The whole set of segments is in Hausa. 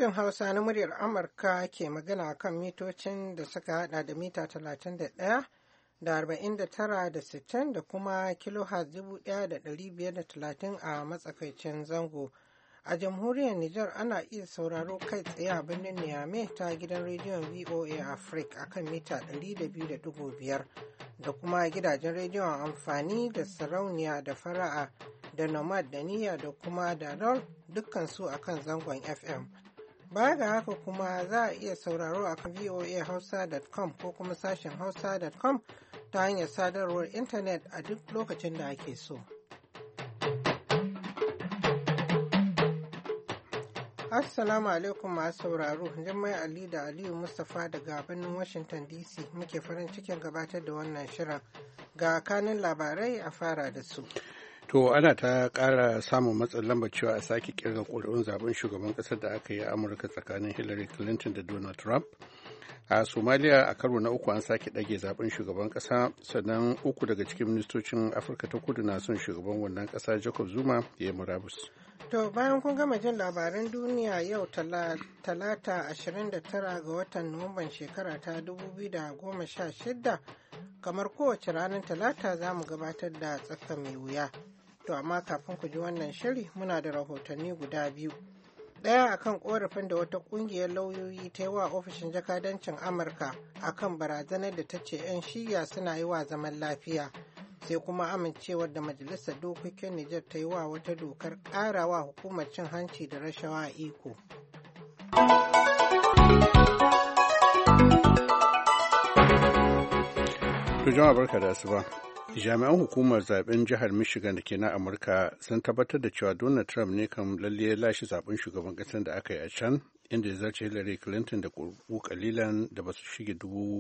Sashen Hausa na muryar Amurka ke magana kan mitocin da suka hada da mita 31 da 49 da 60 da kuma kilohertz 1530 a matsakaicin zango. A jamhuriyar Nijar ana iya sauraro kai tsaye a birnin Niamey ta gidan rediyon VOA Africa akan mita 200.5 da kuma gidajen rediyon amfani da sarauniya da fara'a da nomad da niyya da kuma da rol dukkansu akan zangon FM. Baya ga haka kuma za a iya sauraro a kan voahausa.com ko kuma sashen hausa.com ta hanyar sadarwar intanet a duk lokacin da ake so. Assalamu alaikum masu sauraro, Jummai Ali da Aliyu Mustapha daga birnin Washington DC muke farin cikin gabatar da wannan shirin. Ga kanin labarai a fara da su. To ana ta ƙara samun matsin lamba cewa a sake kirga ƙuri'un zaben shugaban ƙasar da aka yi a Amurka tsakanin Hillary Clinton da Donald Trump. A Somalia a karo na uku an sake ɗage zaben shugaban ƙasa, sannan uku daga cikin ministocin Afirka ta kudu na son shugaban wannan ƙasa Jacob Zuma ya yi murabus. To bayan kun gama jin labaran duniya yau talata 29 ga watan Nuwamban shekara ta 2016 kamar kowace ranar talata za mu gabatar da tsaka mai wuya. To amma kafin ku ji wannan shiri muna da rahotanni guda biyu. Ɗaya akan korafin da wata ƙungiyar lauyoyi ta yi wa ofishin jakadancin Amurka akan barazanar da ta ce 'yan shiya suna yi wa zaman lafiya. Sai kuma amincewar da Majalisar Dokokin Nijar ta yi wa wata dokar ƙarawa hukumar cin hanci da rashawa iko. To jama'a barka da asuba. Jami'an hukumar zaben jihar Michigan da ke na Amurka sun tabbatar da cewa Donald Trump ne kan lalle ya lashe zaben shugaban ƙasar da aka yi a can, inda ya zarce Hillary Clinton da ƙuri'u kalilan da ba su shige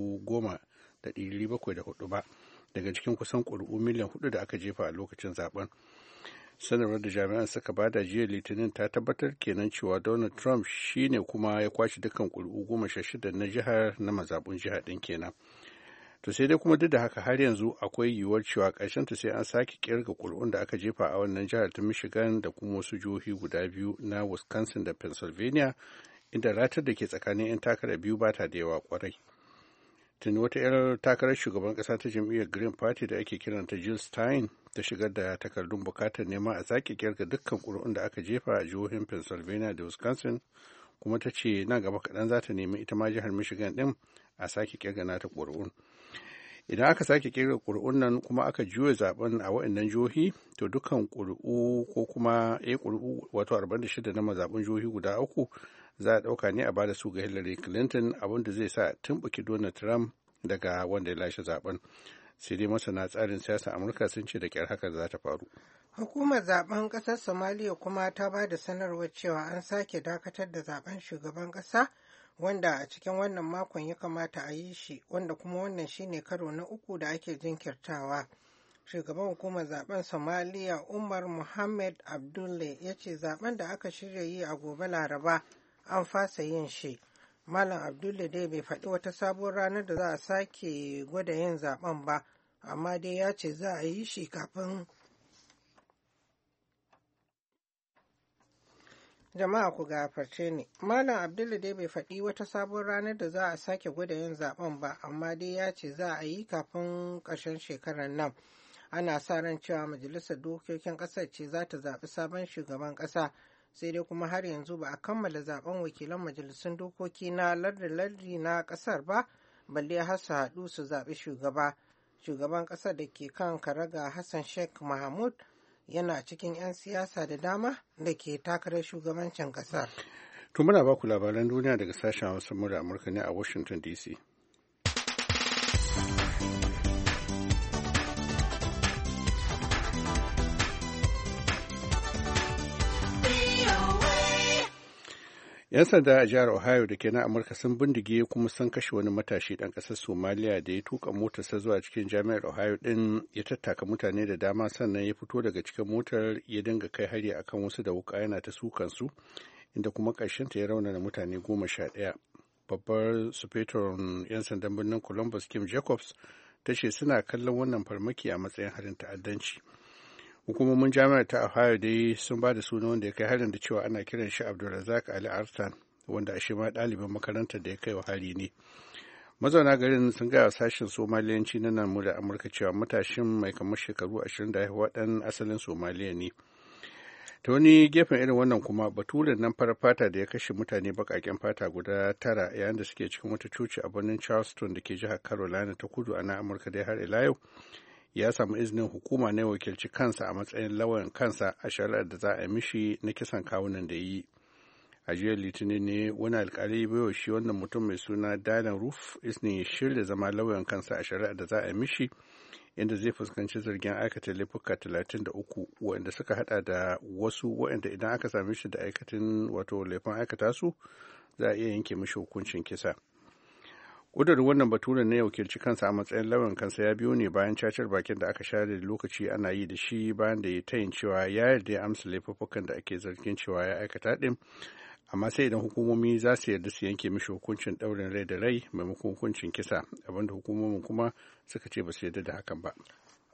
10,704 ba daga cikin kusan ƙuri'u miliyan 4 da aka jefa a lokacin zaben. Sanarwar da jami'an suka bada jiya Litinin ta tabbatar kenan cewa Donald Trump shine kuma ya kwashe dukkan ƙuri'u 16 na jihar na mazaɓun jihar ɗin kenan. To sai dai kuma duk da haka har yanzu akwai yiwuwar cewa ta sai an sake kirga ƙuri'un da aka jefa a wannan jihar ta Michigan da kuma wasu jihohi guda biyu na Wisconsin da Pennsylvania, inda ratar da ke tsakanin 'yan takarar biyu ba ta da yawa kwarai. Tuni wata 'yar takarar shugaban ƙasa ta jam'iyyar Green Party da ake kiranta Jill Stein ta shigar da takardun bukatar nema a sake kirga dukkan ƙuri'un da aka jefa a jihohin Pennsylvania da Wisconsin, kuma ta ce nan gaba kaɗan za ta nemi ita ma jihar Michigan ɗin a sake kirga nata ƙuri'un. Idan aka sake kirga ƙuri'un nan kuma aka juya zaben a waɗannan jihohi, to dukkan ƙuri'u ko kuma ƙuri'u wato 46 na mazaɓin jihohi guda uku za a ɗauka ne a bada su ga Hillary Clinton, abin da zai sa tumɓuki Donald Trump daga wanda ya lashe zaben. Sai dai masana tsarin siyasa Amurka sun ce da ƙyar haka za ta faru. Hukumar zaben ƙasar Somaliya kuma ta ba da sanarwar cewa an sake dakatar da zaben shugaban ƙasa, wanda a cikin wannan makon ya kamata a yi shi, wanda kuma wannan shine karo na uku da ake jinkirtawa. Shugaban hukumar zaben Somaliya Umar Mohammed Abdulle ya ce zaben da aka shirya yi a gobe Laraba an fasa yin shi. Malam Abdulle dai bai faɗi wata sabuwar ranar da za a sake gwada yin zaben ba, amma dai ya ce za a yi shi kafin jama'a ku gafarce ni. Malam Abdulla dai bai faɗi wata sabon ranar da za a sake gwada yin zaben ba, amma dai ya ce za a yi kafin ƙarshen shekarar nan. Ana sa ran cewa majalisar dokokin ƙasar ce za ta zaɓi sabon shugaban ƙasa, sai dai kuma har yanzu ba a kammala zaben wakilan majalisun dokoki na lardi-lardi na ƙasar ba, balle har su haɗu su zaɓi shugaba. Shugaban ƙasar da ke kan karaga Hassan Sheikh Mahmud yana cikin 'yan siyasa da dama da ke takarar shugabancin ƙasar. To muna baku labaran duniya daga sashen Hausa murya Amurka ne a Washington DC. 'Yan sanda a jihar Ohio da ke na Amurka sun bindige kuma sun kashe wani matashi ɗan ƙasar Somaliya da ya tuka motarsa zuwa cikin jami'ar Ohio ɗin, ya tattaka mutane da dama, sannan ya fito daga cikin motar ya dinga kai hari akan wasu da wuka yana ta sukansu, inda kuma ƙarshenta ya raunana mutane 11. Babbar sufeton 'yan sandan birnin Columbus Kim Jacobs ta ce suna kallon wannan farmaki a matsayin harin ta'addanci. Hukumomin jami'ar ta Ohio dai sun ba da suna wanda ya kai harin da cewa ana kiran shi Abdulrazak Ali Artan, wanda ashe ma ɗalibin makarantar da ya kai wa hari ne. Mazauna garin sun gaya sashen somaliyanci na nan da Amurka cewa matashin mai kamar shekaru 20 da haihuwa ɗan asalin Somaliya ne. Ta wani gefen irin wannan kuma baturen nan farar fata da ya kashe mutane baƙaƙen fata guda 9 yayin da suke cikin wata coci a birnin Charleston da ke jihar Carolina ta kudu a nan Amurka dai har ila yau ya samu izinin hukuma na wakilci kansa a matsayin lauyan kansa a shari'ar da za a mishi na kisan kawunan da yi. A jiya litinin ne wani alkali baiwa shi wannan mutum mai suna Dylan Roof izinin ya shirya zama lauyan kansa a shari'ar da za a mishi, inda zai fuskanci zargin aikata laifuka 33 waɗanda suka hada da wasu waɗanda idan aka same shi da aikatin wato laifin aikata su za a iya yanke mishi hukuncin kisa. ƙudurin wannan baturen na wakilci kansa a matsayin lauyan kansa ya biyo ne bayan cacar bakin da aka share da lokaci ana yi da shi bayan da ya tayin cewa ya yarda ya amsa laifuffukan da ake zargin cewa ya aikata ɗin, amma sai idan hukumomi za su yarda su yanke mishi hukuncin ɗaurin rai da rai maimakon hukuncin kisa, abinda hukumomin kuma suka ce ba su yarda da hakan ba.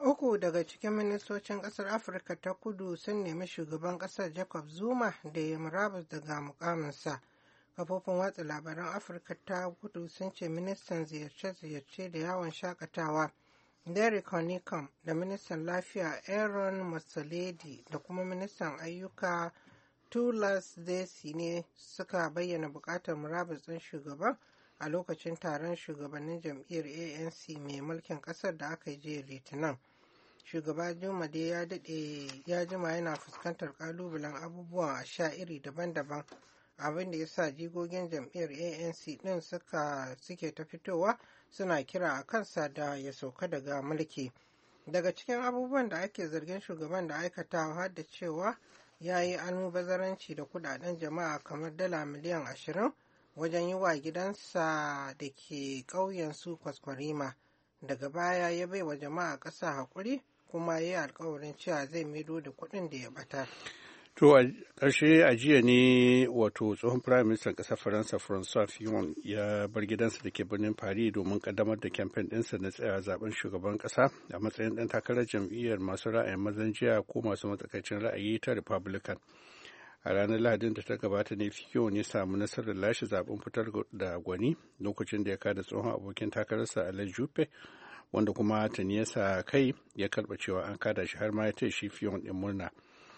3 daga cikin ministocin ƙasar Afirka ta Kudu sun nemi shugaban ƙasar Jacob Zuma da ya murabus daga mukaminsa. Kafofin watsa labaran Afirka ta Kudu sun ce ministan ziyarce-ziyarce da yawon shakatawa Derek Honeycomb da ministan lafiya Aaron Motsoaledi da kuma ministan ayyuka Tulas Desi ne suka bayyana bukatar murabus ɗin shugaban a lokacin taron shugabannin jam'iyyar ANC mai mulkin ƙasar da aka yi jiya Litinin. Shugaba Juma dai ya jima yana fuskantar ƙalubalen abubuwan a sha iri daban-daban, abin da ya sa jigogin jam'iyyar ANC ɗin suke ta fitowa suna kira a kansa da ya sauka daga mulki. Daga cikin abubuwan da ake zargin shugaban da aikatawa har da cewa ya yi almubazaranci da kudaden jama'a kamar dala miliyan 20 wajen yi wa gidansa da ke ƙauyen su kwaskwarima. Daga baya ya bai wa jama'a ƙasa haƙuri kuma ya yi alkawarin cewa zai maido da kuɗin da ya ɓata. To a ƙarshe a jiya ne wato tsohon firayim ministan ƙasar Faransa François Fillon ya bar gidansa da ke birnin Paris domin ƙaddamar da kamfen ɗinsa na tsaya zaben shugaban ƙasa a matsayin ɗan takarar jam'iyyar masu ra'ayin mazan jiya ko masu matsakaicin ra'ayi ta Republican. A ranar Lahadin da ta gabata ne Fillon ya samu nasarar lashe zaben fitar da gwani lokacin da ya kada tsohon abokin takararsa Alain Juppé, wanda kuma tuni ya sa kai ya karɓa cewa an kada shi har ma ya taya shi Fillon ɗin murna.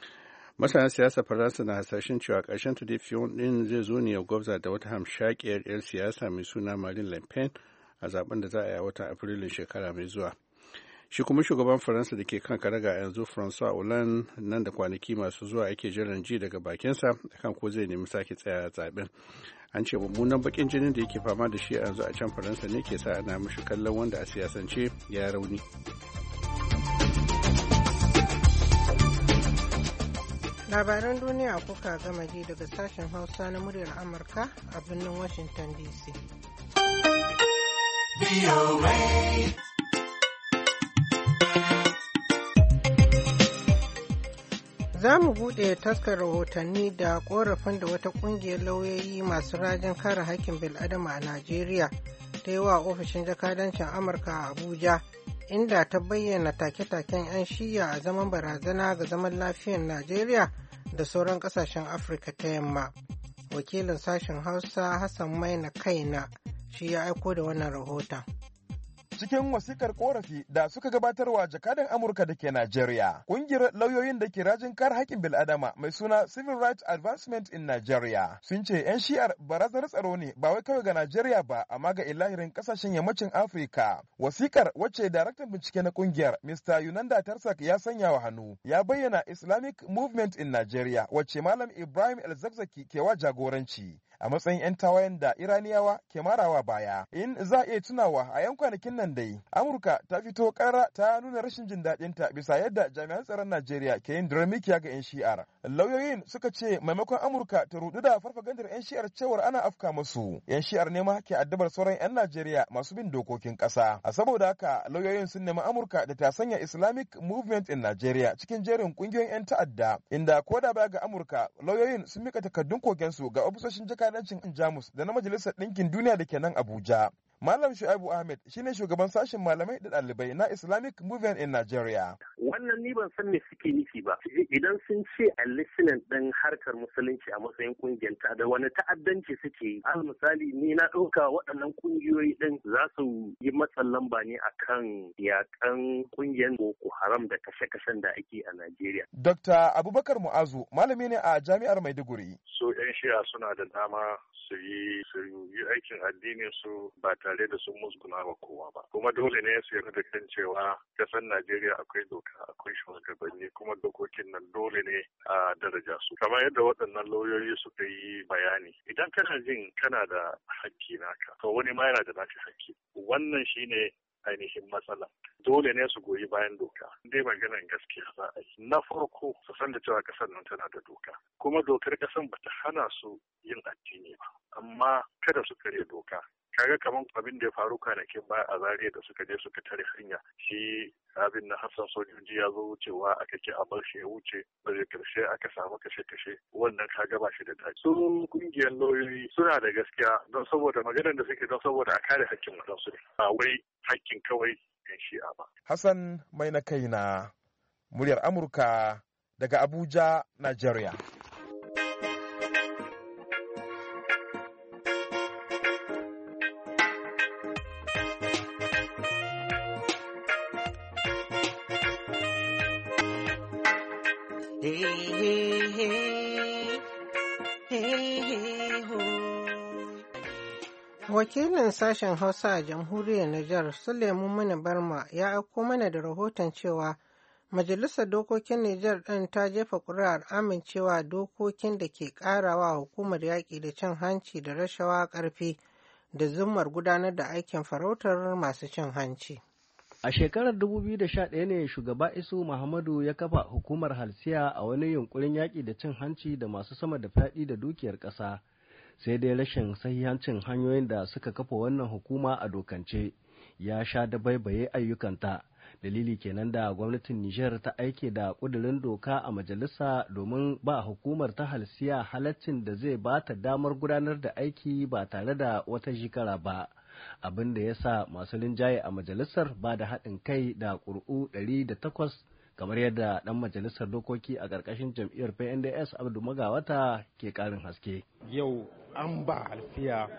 Masana siyasa Faransa na hasashen cewa ƙarshen ta dai Fillon ɗin zai zo ne ya gwabza da wata hamshakiyar 'yar siyasa mai suna Marine Le Pen a zaben da za a yi a watan Afrilun shekara mai zuwa. Shi kuma shugaban Faransa da ke kan karaga yanzu François Hollande nan da kwanaki masu zuwa ake jiran ji daga bakinsa akan ko zai nemi sake tsaya zaben. An ce mummunan bakin jinin da yake fama da shi a yanzu a can Faransa ne ke sa ana mishi kallon wanda a siyasance ya rauni. Labaran duniya kuka gama ji daga sashen Hausa na muryar Amurka a birnin Washington DC. Za mu buɗe taskar rahotanni da ƙorafin da wata ƙungiyar lauyoyi masu rajin kare haƙƙin bil'adama a Najeriya ta yi wa ofishin jakadancin Amurka a Abuja, inda ta bayyana take-taken 'yan shiya a zaman barazana ga zaman lafiyar Najeriya da sauran ƙasashen Afirka ta yamma. Wakilin sashen Hausa Hassan Maina Kaina shi ya aiko da wannan rahoton. Cikin wasikar korafi da suka gabatarwa jakadan Amurka da ke Najeriya, ƙungiyar lauyoyin da ke rajin kare haƙƙin bil'adama mai suna Civil Rights Advancement in Nigeria sun ce 'yan shi'ar barazanar tsaro ne ba wai kawai ga Najeriya ba amma ga ilahirin ƙasashen yammacin Afirka. Wasikar wacce daraktan bincike na ƙungiyar Mr. Yunanda Tarsak ya sanya wa hannu ya bayyana Islamic Movement in Nigeria wacce Malam Ibrahim El-Zakzaki ke wa jagoranci a matsayin 'yan tawayen da Iraniyawa ke marawa baya. In za a iya tunawa a 'yan kwanakin nan dai, Amurka ta fito ƙara ta nuna rashin jin daɗinta bisa yadda jami'an tsaron Najeriya ke yin diramikiya ga 'yan shi'ar. Lauyoyin suka ce maimakon Amurka ta rudu da farfagandar 'yan shi'ar cewar ana afka musu, 'yan shi'ar ne ma ke addabar sauran 'yan Najeriya masu bin dokokin ƙasa. A saboda haka lauyoyin sun nemi Amurka da ta sanya Islamic Movement in Nigeria cikin jerin ƙungiyoyin 'yan ta'adda, inda ko da baya ga Amurka, lauyoyin sun mika takardun kokensu ga ofisoshin jakadancin Jamus da na Majalisar Ɗinkin Duniya da ke nan Abuja. Malam Shu'aibu Ahmed shine shugaban sashen malamai da ɗalibai na Islamic Movement in Nigeria. wannan ni ban san me suke nufi ba. Idan sun ce a listening ɗin harkar musulunci a matsayin kungiyar ta da wani ta'addanci suke yi. Al misali ni na ɗauka waɗannan kungiyoyi ɗin za su yi matsin lamba ne akan yakan kungiyar Boko Haram da kashe-kashen da ake a Najeriya. Dr. Abubakar Mu'azu malami ne a Jami'ar Maiduguri. So 'yan shi'a suna da dama su yi aikin addinin su ba tare da sun musguna wa kowa ba. Kuma dole ne su yarda da kan cewa kasar Najeriya akwai doka, akwai shugabanni, kuma dokokin nan dole ne a daraja su. Kamar yadda waɗannan lauyoyi suka yi bayani, idan kana jin kana da hakki naka, to wani ma yana da naka hakki. Wannan shine ainihin matsala. Dole ne su goyi bayan doka. Dai maganar gaskiya za a yi. Na farko su san da cewa kasar nan tana da doka. Kuma dokar kasar bata hana su yin addini ba. Amma kada su karya doka. Kaga kamar abin da ya faru kwanakin baya a Zaria da suka je suka tare hanya. Shi abin na Hassan sojoji ya zo wucewa aka ki a bar shi ya wuce. Daga karshe aka samu kashe-kashe. Wannan kaga ba shi da daɗi. Sun kungiyar lauyoyi suna da gaskiya don saboda maganar da suke don saboda a kare hakkin wadansu ne. Ba wai hakkin kawai yan shi'a ba. Hassan mai na kai na muryar Amurka daga Abuja, Najeriya. Wakilin sashen Hausa a jamhuriyar Nijar Suleiman Muni Barma ya aiko mana da rahoton cewa Majalisar Dokokin Nijar ɗin ta jefa ƙuri'ar amincewa dokokin da ke ƙarawa hukumar yaƙi da cin hanci da rashawa ƙarfi da zummar gudanar da aikin farautar masu cin hanci. A shekarar 2011 ne shugaba Isu Muhammadu ya kafa hukumar halsiya a wani yunkurin yaƙi da cin hanci da masu sama da fyaɗe da dukiyar ƙasa. Sai dai rashin sahihancin hanyoyin da suka kafa wannan hukuma a dokance ya sha da baibaye ayyukanta. Dalili kenan da gwamnatin Nijar ta aike da ƙudurin doka a majalisa domin ba hukumar ta halsiya halaccin da zai ba ta damar gudanar da aiki ba tare da wata shekara ba. Abin da ya sa masu linjaye a majalisar ba da haɗin kai da ƙuri'u 108 kamar yadda ɗan majalisar dokoki a ƙarƙashin jam'iyyar PNDS Abdu Magawata ke ƙarin haske. Yau an ba halsiya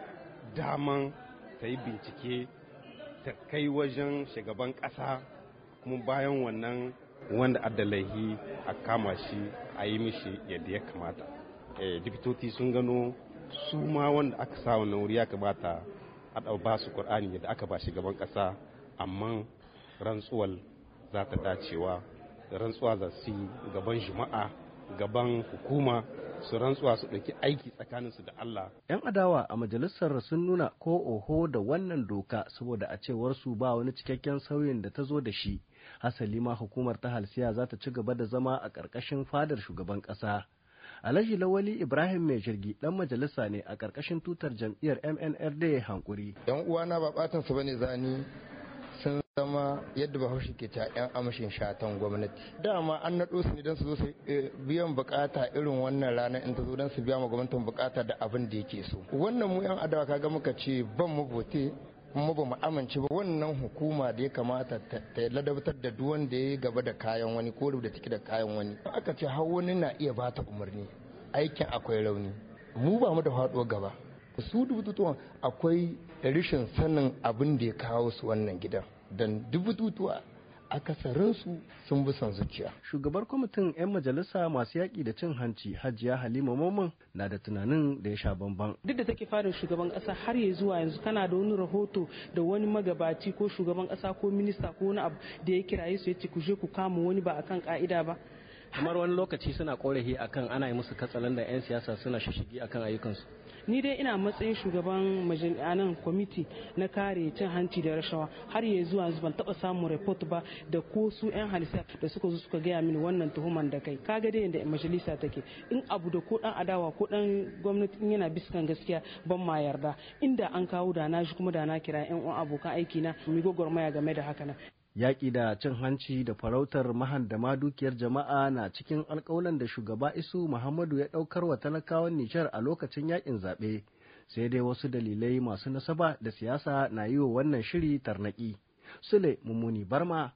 daman ta yi bincike ta kai wajen shugaban ƙasa kuma bayan wannan wanda adalaihi a kama shi a yi mishi yadda ya kamata. Dipitoti sun gano su ma wanda aka sa wannan wuri ya kamata a ba su Kur'ani yadda aka ba shugaban ƙasa, amma rantsuwar za ta dacewa. Rantsuwa za su yi gaban jama'a, gaban hukuma, su rantsuwa su ɗauki aiki tsakaninsu da Allah. 'Yan adawa a majalisar sun nuna ko oho da wannan doka saboda a cewar su ba wani cikakken sauyin da ta zo da shi. Hasali ma hukumar ta halsiya za ta ci gaba da zama a ƙarƙashin fadar shugaban ƙasa. Alhaji Lawali Ibrahim Mai Jirgi ɗan majalisa ne a ƙarƙashin tutar jam'iyyar MNRD Hankuri. 'Yan uwana ba ɓatan su bane zani sun zama yadda bahaushe ke ta 'yan amshin shatan gwamnati. Dama an naɗo su ne don su zo su biyan bukata irin wannan rana in ta zo don su biya ma gwamnatin bukata da abin da yake so. Wannan mu 'yan adawa kaga muka ce ban mu vote kuma ba mu amince ba wannan hukuma da ya kamata ta ladabtar da duk wanda ya gaba da kayan wani ko da take da kayan wani. Aka ce har wani na iya bata umarni aikin akwai rauni. Mu ba mu da faɗuwar gaba. Su dubututuwan akwai rashin sanin abin da ya kawo su wannan gidan don dubututuwa akasarinsu sun bi son zuciya. Shugabar kwamitin 'yan majalisa masu yaƙi da cin hanci Hajiya Halima Mamman na da tunanin da ya sha bamban. Duk da take fadar shugaban ƙasa har ya zuwa yanzu kana da wani rahoto da wani magabaci ko shugaban ƙasa ko minista ko wani abu da ya kiraye su ya ce ku je ku kama wani ba akan ka'ida ba. Kamar wani lokaci suna korafi akan ana yi musu katsalandan 'yan siyasa suna shishigi akan ayyukansu. Ni dai ina matsayin shugaban majalisar kwamiti na kare cin hanci da rashawa har ya zuwa yanzu ban taba samun report ba da ko su 'yan halisa da suka zo suka gaya mini wannan tuhuman da kai kaga dai yadda majalisa take in abu da ko dan adawa ko dan gwamnati in yana biskan gaskiya ban ma yarda inda an kawo da na shi kuma da na kira 'yan uwan abokan aiki na mu gwagwarmaya game da haka nan. Yaƙi da cin hanci da farautar mahandama dukiyar jama'a na cikin alƙawalan da shugaba Isu Muhammadu ya ɗaukar wa talakawan Nijar a lokacin yaƙin zaɓe, sai dai wasu dalilai masu nasaba da siyasa na yi wa wannan shiri tarnaƙi. Sule Mummuni Barma,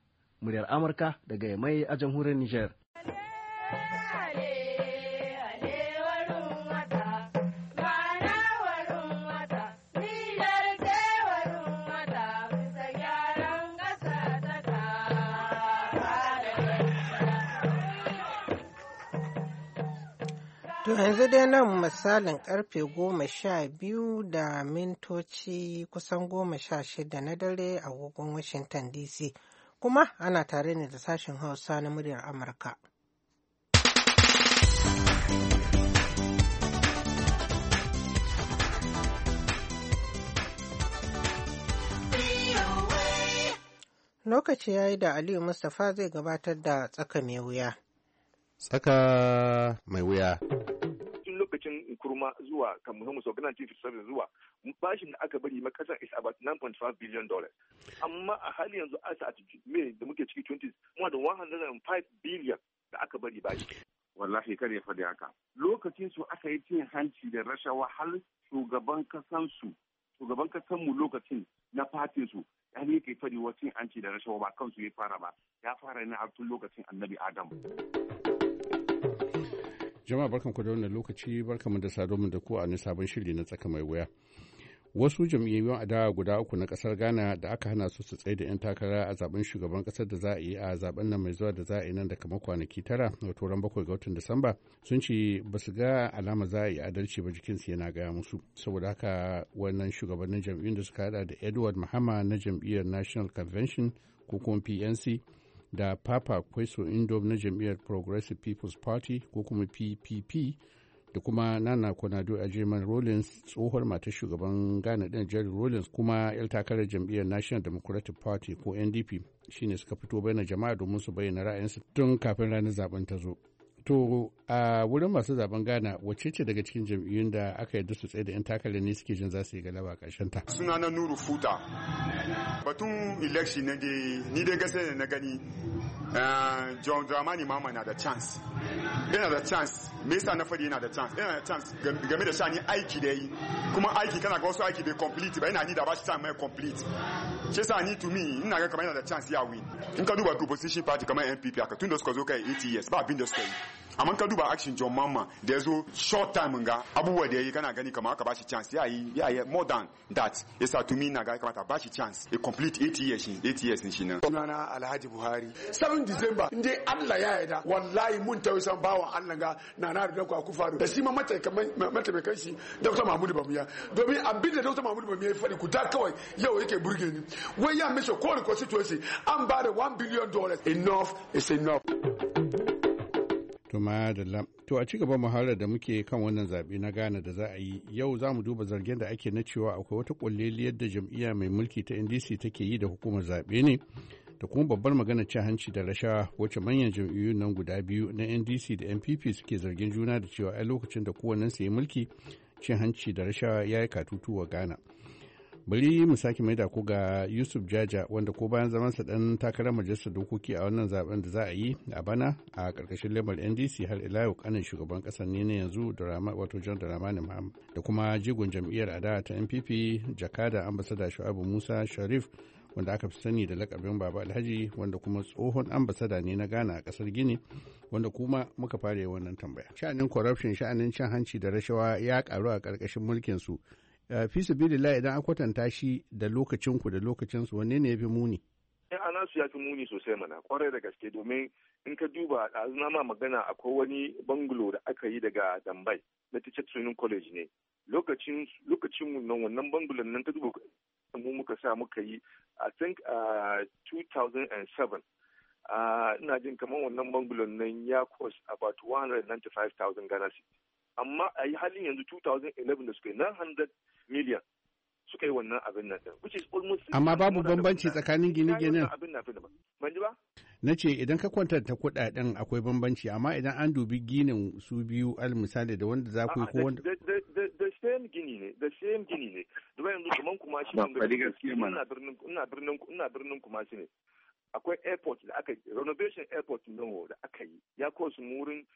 muryar Amurka daga Yamai a jamhuriyar Nijar. To yanzu dai nan misalin karfe 12:16 kusan 16 na dare a agogon Washington DC, kuma ana tare ne da sashen Hausa na muryar Amurka. Lokaci ya yi da Aliyu Mustapha zai gabatar da tsaka mai wuya. Tsaka mai wuya. Lokacin kurma zuwa kamar mu sauka 1957 zuwa bashin da aka bari makasar is about $9.5 billion. Amma a hali yanzu asa May da muke ciki 20 more than 105 billion da aka bari bashi. Wallahi kar ya faɗi haka. Lokacin su aka yi cin hanci da rashawa har shugaban kasanmu lokacin na fatin su ya ne ke faɗi wa cin hanci da rashawa ba kansu ya fara ba. Ya fara ne a tun lokacin Annabi Adam. Jama'a barkanku da wannan lokaci, barkanmu da sadomin da ku a wani sabon shiri na tsaka mai wuya. Wasu jam'iyyun adawa guda uku na kasar Ghana da aka hana su tsaye da 'yan takara a zaben shugaban kasar da za a yi a zaben nan mai zuwa da za a yi nan da kamar kwanaki 9 wato ran 7 ga watan Disamba sun ce ba su ga alama za a yi adalci ba, jikinsu yana gaya musu. Saboda haka wannan shugabannin jam'iyyun da suka hada da Edward Mahama na jam'iyyar National Convention ko kuma PNC da Papa Kweso Indom na jam'iyyar Progressive People's Party ko kuma PPP da kuma Nana Konado Ajeman Rawlings tsohuwar matar shugaban Ghana din Jerry Rawlings kuma yar takarar jam'iyyar National Democratic Party ko NDP shine suka fito bayyana jama'a domin su bayyana ra'ayinsu tun kafin ranar zaben ta zo. To a wurin masu zaben Ghana wacce ce daga cikin jam'iyyun da aka yarda su tsaye da 'yan takarar ne suke jin za su yi galaba a ƙarshen ta? Sunana Nuru Futa. Batun election na ni dai gaskiya na gani John Dramani Mahama na da chance. Yana da chance. Me yasa na faɗi yana da chance? Yana da chance game da shani aiki da yi. Kuma aiki kana ga wasu aiki bai complete ba, yana ni da ba shi time mai complete. Shi yasa ni to me ina ga kamar yana da chance ya win. In ka duba opposition party kamar NPP aka tun da suka zo kai 8 years ba abin da suka yi. Amma ka duba action John Mahama da ya zo short time ga abubuwa da ya yi kana gani kamar aka ba shi chance ya yi more than that. Yasa to me na ga kamata ba shi chance a complete 8 years shi nan. Sunana Alhaji Buhari. 7 December inde Allah ya yarda wallahi mun tausan bawan Allah ga na da ku faru da shi ma mataimakan shi Dr. Mahmud Bamiya domin abin da Dr. Mahmud Bamiya ya faɗi kuta kawai yau yake burge ni wai ya mishi ko constituency an ba da $1 billion enough is enough. To a ci gaba muhawarar da muke kan wannan zaɓe na Ghana da za a yi yau za mu duba zargen da ake na cewa akwai wata ƙulleliyar da jam'iyya mai mulki ta NDC take yi da hukumar zaɓe ne da kuma babbar magana cin hanci da rashawa wacce manyan jam'iyyun nan guda biyu na NDC da NPP suke zargin juna da cewa a lokacin da kowannen su yi mulki cin hanci da rashawa ya yi katutu wa Ghana. Bari mu sake mai da ku ga Yusuf Jaja wanda ko bayan zamansa dan takarar majalisar dokoki a wannan zaben da za a yi a bana a karkashin lemar NDC har ila yau kanin shugaban kasar ne na yanzu wato John Dramani Mahama da kuma jigon jam'iyyar adawa ta NPP jakada ambassador Shu'aibu Musa Sharif wanda aka fi sani da lakabin Baba Alhaji wanda kuma tsohon ambasada ne na Ghana a kasar Gini wanda kuma muka fara yi wannan tambaya. Sha'anin corruption, sha'anin cin hanci da rashawa ya karu a karkashin mulkin su. Fi sabilillah idan an kwatanta shi da lokacinku da lokacinsu wanne ne ya fi muni? Ana su ya fi muni sosai mana kwarai da gaske domin in ka duba ɗazuna ma magana akwai wani bangalo da aka yi daga Dambai na Teacher Training College ne. Lokacin nan wannan bangalon nan ta duba mu muka sa muka yi I think 2007 ina jin kamar wannan bangalon nan ya cost about 195,000 Ghana cedis. Amma a yi halin yanzu 2011 da suka yi 900 million suka yi wannan abin nan din which is almost. Amma babu bambanci tsakanin gine-ginen. Ban ji ba? Na ce idan ka kwantanta kuɗaɗen akwai bambanci amma idan an dubi ginin su biyu al misali da wanda za ku yi ko wanda. The same gini ne. Duba yanzu kaman kuma shi ina birnin kuma shi ne. Akwai airport da aka yi renovation airport nan da aka yi ya kosu murin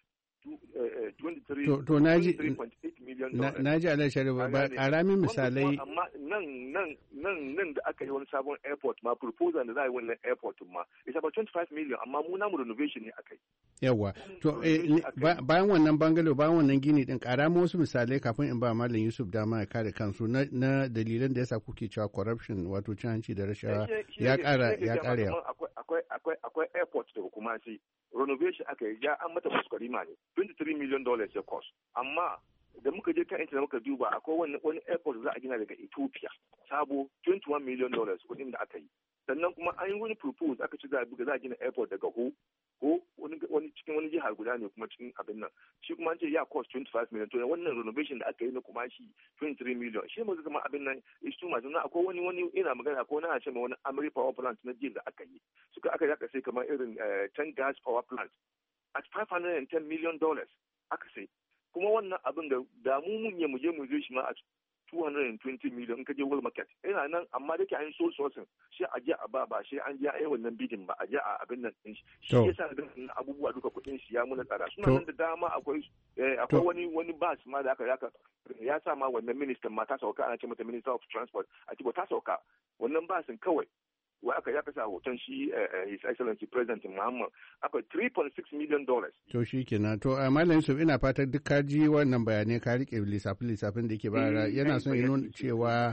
to naji Alhaji Sharif ba ƙaramin misalai. Amma nan da aka yi wani sabon airport ma proposal da za a yi wannan airport ma it's about 25 million amma mu namu renovation ne akai. Yawwa to bayan wannan bangalo bayan wannan gini din kara ma wasu misalai kafin in ba Malam Yusuf dama ya kare kansu na dalilan da yasa kuke cewa corruption wato cin hanci da rashawa ya kara yawa. Akwai airport da hukuma sai renovation aka yi ya an mata kuskurima ne $23 million ya cost amma da muka je kan intanet muka duba akwai wani airport za a gina daga Ethiopia sabo $21 million kudin da aka yi sannan kuma an yi wani propose aka ci za a gina airport daga ho wani cikin wani jihar guda ne kuma cikin abin nan shi kuma an ce ya cost 25 million to wannan renovation da aka yi na kuma shi 23 million shi ma zama abin nan is too much na akwai wani ina magana akwai wani ce mai wani Amri power plant na jil da aka yi aka sai kamar irin 10 gas power plant at $510 million aka sai kuma wannan abin da mu je mu je shi ma a 220 million in ka je world market ina nan amma da ke an so sourcing shi a je a ba shi an je a yi wannan bidin ba a je a abin nan din shi yasa da abubuwa duka kudin shi ya muna tsara suna nan da dama akwai wani bus ma da aka ya sa ma wannan minister ma ta sauka ana ce mata minister of transport a ce ta sauka wannan busin kawai wa aka ya kasa hoton shi his excellency president Muhammad akwai $3.6 million. To shi kenan to Malam Yusuf ina fatan duk ka ji wannan bayanai ka rike lissafin da yake bara yana son ya nuna cewa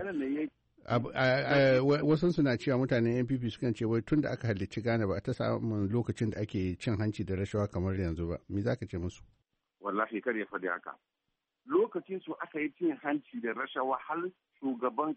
wasu suna cewa mutanen NPP sukan ce wai tun da aka halicci Ghana ba ta samun lokacin da ake cin hanci da rashawa kamar yanzu ba me zaka ce musu? Wallahi kar ya faɗi haka. Lokacin su aka yi cin hanci da rashawa har shugaban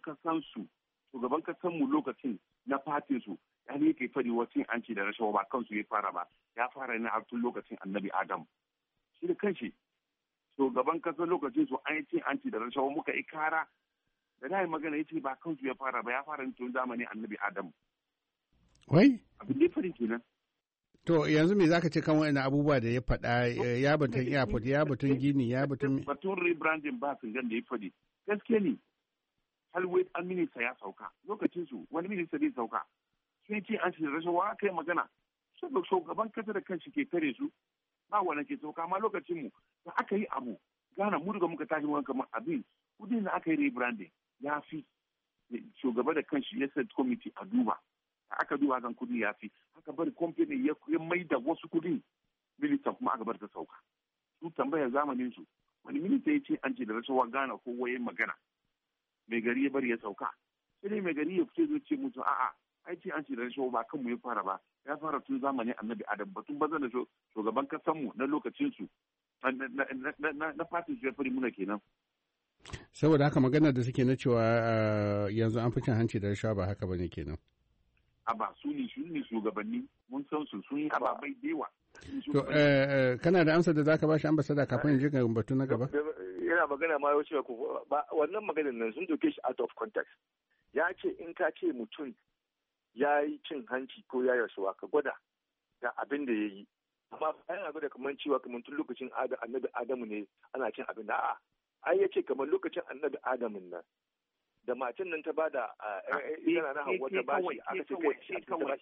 kasanmu lokacin na fatin su ya ne ke fari wacin hanci da rashawa ba kansu ya fara ba ya fara ne a tun lokacin annabi Adam shi da kanshi shugaban kasar lokacin su an yi cin hanci da rashawa muka yi kara da na yi magana ya ce ba kansu ya fara ba ya fara ne tun zamanin annabi Adam. Wai? Abin da ya fari kenan. To yanzu me zaka ce kan wa'annan abubuwa da ya faɗa ya batun airport ya batun gini ya batun rebranding ba sun gan da ya faɗi gaske ne halwai an minista ya sauka lokacin su wani minista zai sauka sun ce an shirya rashawa aka yi magana saboda shugaban kasa da kanshi ke kare su ba wani ke sauka amma lokacin mu da aka yi abu gana mu daga muka tashi wani kamar abin kudin da aka yi rebranding ya fi shugaba da kanshi ya set committee a duba aka duba kan kudi ya fi aka bari company ya mai da wasu kudin minista kuma aka bar ta sauka su tambaya zamanin su wani minista ya ce an ce da rashawa gana ko waye magana mai gari ya bari ya sauka sai dai mai gari ya fice zai ce mutu a'a ai ce an ce da rashawa ba kanmu ya fara ba ya fara tun zamanin annabi Adam batun bazan da shugaban kasanmu na lokacin su na fatin su ya fari muna kenan. Saboda haka maganar da suke na cewa yanzu an fi cin hanci da rashawa ba haka bane kenan. Aba su ne shugabanni mun san su sun yi ababai da yawa. To kana da amsar da zaka bashi ambassador kafin in je ga batu na gaba? Yana magana ma yau cewa wannan maganar nan sun doke shi out of context. Ya ce in ka ce mutum ya yi cin hanci ko ya rasuwa ka gwada da abin da ya yi. Amma bayan gwada kamar cewa kamar tun lokacin annabi Adamu ne ana cin abin da a'a. Ai ya ce kamar lokacin annabi Adamu nan da matan nan ta bada yana na hawa ta bashi aka ce kai shi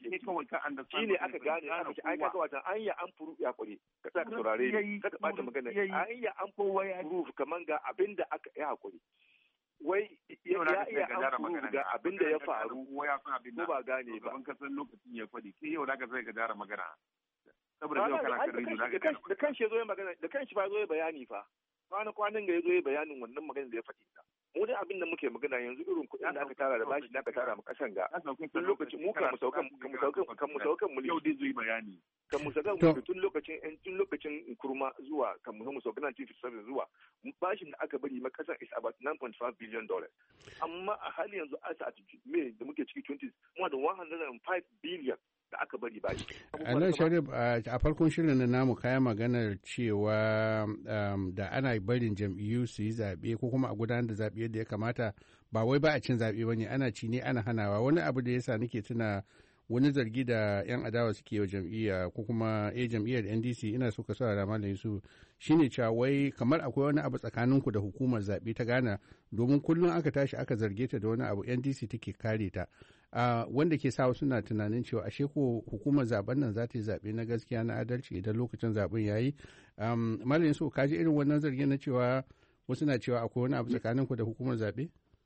ne aka gane aka ce ai kaga wata an ya an furu ya kure ka sa ka saurare ka ka bata magana an ya an furu kaman ga abin da aka yi hakuri wai ya iya an furu ga abin da ya faru ko ba gane ba ban kasan lokacin ya fadi ke yau da ka sai ka dara magana saboda yau kana kan rido da kanshi ya zo ya magana da kanshi ba zo ya bayani fa kwanan ga ya zo ya bayanin wannan magana da ya faɗi ta mu dai abin da muke magana yanzu irin kuɗin da aka tara da bashi da aka tara mu kasan ga tun lokacin mu kan mu saukan mu yau dai zai bayani kan mu saukan mu tun lokacin kurma zuwa kan mu saukan nan chief service zuwa bashin da aka bari ma kasan is about $9.5 billion amma a hali yanzu a me da muke ciki 20 more than 105 billion da aka bari bashi. Allah Sharif a farkon shirin na namu kaya maganar cewa da ana barin jam'iyyu su yi zaɓe ko kuma a gudanar da zaɓe yadda ya kamata ba wai ba a cin zaɓe ba ne ana ci ne ana hanawa wani abu da yasa nake tuna wani zargi da 'yan adawa suke wa jam'iyya ko kuma jam'iyyar NDC ina so ka saurara Malam Yusuf shine cewa wai kamar akwai wani abu tsakaninku da hukumar zaɓe ta Ghana domin kullum aka tashi aka zarge ta da wani abu NDC take kare ta. Wanda ke sa suna tunanin cewa ashe ko hukumar zaben nan za ta yi zaɓe na gaskiya na adalci idan lokacin zaben ya yi. Malam Yusuf ka ji irin wannan zargi na cewa wasu na cewa akwai wani abu tsakaninku da hukumar zaɓe?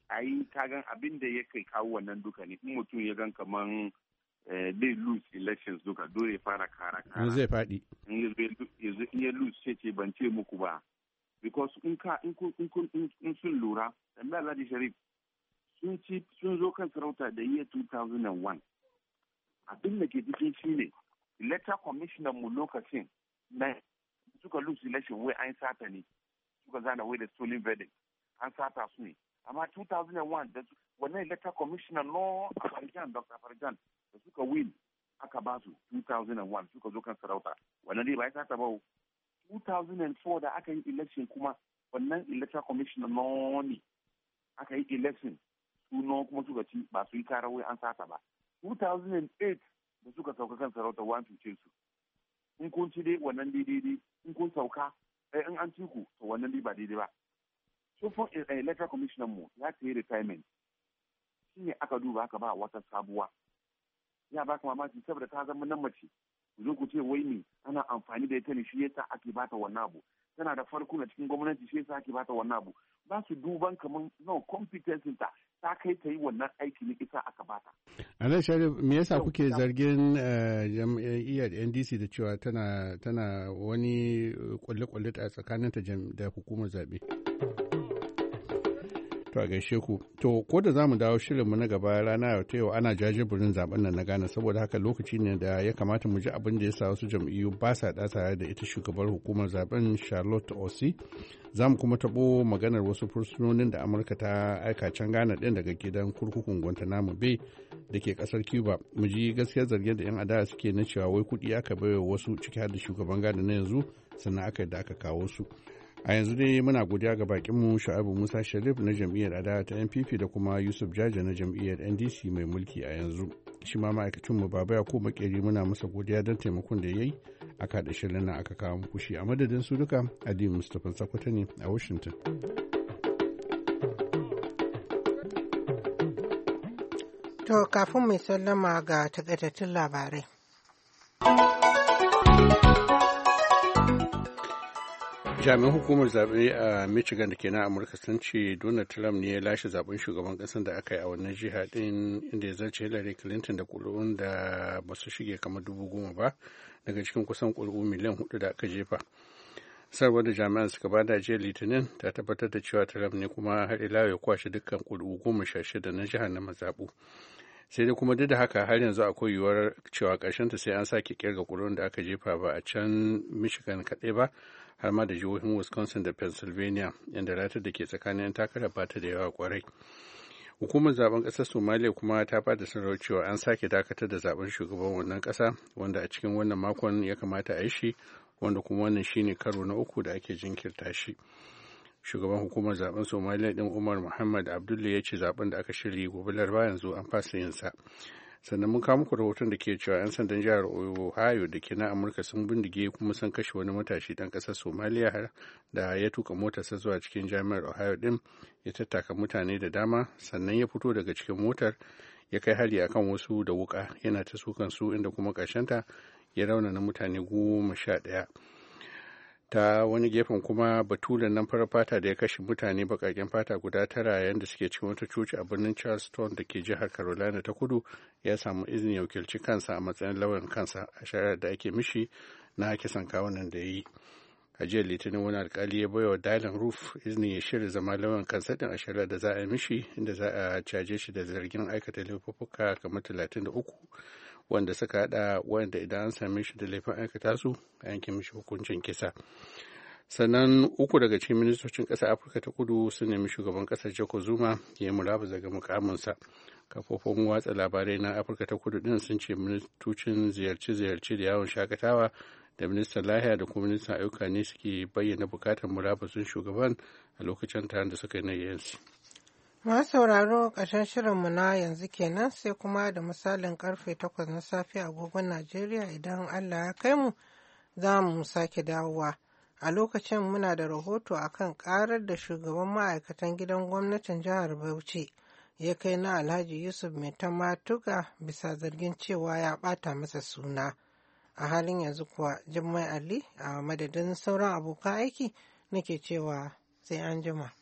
ayi kagan abin da ya kai kawo wannan duka ne in mutum ya gan kaman they lose elections duka dole fara kara zai faɗi in ya lose ce ban ce muku ba because in sun lura da Alhaji Sharif sun zo kan sarauta da year 2001 abin da ke cikin shi ne electoral commissioner mu lokacin na suka lose election wai an sata ne suka zana wai da stolen verdict an sata su ne amma 2001 da wannan electoral commissioner no Afarijan Dr. Afarijan da suka win aka ba su 2001 suka zo kan sarauta wannan dai ba ya sata ba 2004 da aka yi election kuma wannan electoral commissioner no ne aka yi election su no kuma suka ci ba su yi karar wai an sata ba 2008 da suka sauka kan sarauta wa cuce su in kun ci dai wannan daidai in kun sauka in an ci ku to wannan dai ba daidai ba so for electoral commissioner mu ya ta yi retirement shi ne aka duba aka ba wata sabuwa ya baka mamaki saboda ta zama nan mace ku zo ku ce wai ne ana amfani da ita ne shi yasa ake bata wannan abu tana da farko na cikin gwamnati shi yasa ake bata wannan abu ba su duban kamar no competence ta kai ta yi wannan aiki ne isa aka bata. Alhaji Sharif me yasa kuke zargin jam'iyyar NDC da cewa tana wani kwalle-kwalle a tsakaninta da hukumar zaɓe? To a gaishe ku. To ko da zamu dawo shirinmu na gaba rana ta yau ana jajibirin zaben nan na Ghana saboda haka lokaci ne da ya kamata mu ji abin da ya sa wasu jam'iyyu ba sa tare da ita shugabar hukumar zaben Charlotte Osi. Za mu kuma taɓo maganar wasu fursunonin da Amurka ta aika can Ghana ɗin daga gidan kurkukun Guantanamo Bay da ke ƙasar Cuba. Mu ji gaskiyar zargin da 'yan adawa suke na cewa wai kuɗi aka baiwa wasu ciki har da shugaban Ghana na yanzu sannan aka kawo su. A yanzu dai muna godiya ga bakinmu Shu'aibu Musa Sharif na jam'iyyar adawa ta NPP da kuma Yusuf Jaja na jam'iyyar NDC mai mulki a yanzu. Shi ma ma'aikacinmu Baba Yakubu Makeri muna masa godiya don taimakon da ya yi aka haɗa shirin nan aka kawo muku shi. A madadin su duka, Aliyu Mustapha Sakwata ne a Washington. To kafin mai sallama ga takaitattun labarai. jami'an hukumar zaɓe a michigan da ke na amurka sun ce donald trump ne ya lashe zaben shugaban ƙasar da aka yi a wannan jiha ɗin inda ya zarce hillary clinton da ƙuri'un da ba su shige kamar 10,000 ba daga cikin kusan ƙuri'u miliyan 4 da aka jefa sarwar da jami'an suka bada jiya litinin ta tabbatar da cewa trump ne kuma har ila ya kwashe dukkan ƙuri'u 16 na jihar na mazaɓu sai dai kuma duk da haka har yanzu akwai yiwuwar cewa ƙarshenta sai an sake kirga ƙuri'un da aka jefa ba a can michigan kaɗai ba har ma da jihohin wisconsin da pennsylvania inda ratar da ke tsakanin 'yan takarar ba ta da yawa kwarai hukumar zaben ƙasar somalia kuma ta bada sanarwar cewa an sake dakatar da zaben shugaban wannan ƙasa wanda a cikin wannan makon ya kamata a yi shi wanda kuma wannan shine karo na uku da ake jinkirta shi shugaban hukumar zaben somaliya din umar muhammad abdullahi ya ce zaben da aka shirya gobe laraba yanzu an fasa yin sa sannan mun kawo muku rahoton da ke cewa 'yan sandan jihar ohio da ke na amurka sun bindige kuma sun kashe wani matashi dan kasar somaliya har da ya tuka motarsa zuwa cikin jami'ar ohio din ya tattaka mutane da dama sannan ya fito daga cikin motar ya kai hari akan wasu da wuka yana ta sukan su inda kuma ƙarshenta ya raunana mutane 11 ta wani gefen kuma batulen nan farar fata da ya kashe mutane bakaken fata guda 9 yayin da suke cikin wata coci a birnin Charleston da ke jihar Carolina ta kudu ya samu izini ya wakilci kansa a matsayin lauyan kansa a shari'ar da ake mishi na kisan kawunan da ya yi. A jiya litinin wani alkali ya baiwa Dylan Roof izini ya shirya zama lauyan kansa din a shari'ar da za a yi mishi inda za a caje shi da zargin aikata laifuffuka kamar 33 wanda suka hada wanda idan an same shi da laifin aikata su a yanke mishi hukuncin kisa sannan 3 daga cikin ministocin ƙasar afirka ta kudu sun nemi shugaban ƙasar Jacob Zuma ya yi murabus daga mukaminsa kafofin watsa labarai na afirka ta kudu din sun ce ministocin ziyarce-ziyarce da yawon shakatawa da ministan lahiya da kuma ministan ayyuka ne suke bayyana bukatar murabusun shugaban a lokacin taron da suka yi na yansi. Masu sauraro ƙarshen shirinmu na yanzu kenan sai kuma da misalin karfe 8 na safe agogon Najeriya idan Allah ya kai mu za mu sake dawowa. A lokacin muna da rahoto akan ƙarar da shugaban ma'aikatan gidan gwamnatin jihar Bauchi ya kai na Alhaji Yusuf Mai Tamatuga bisa zargin cewa ya ɓata masa suna. A halin yanzu kuwa Jummai Ali a madadin sauran abokan aiki nake cewa sai an jima.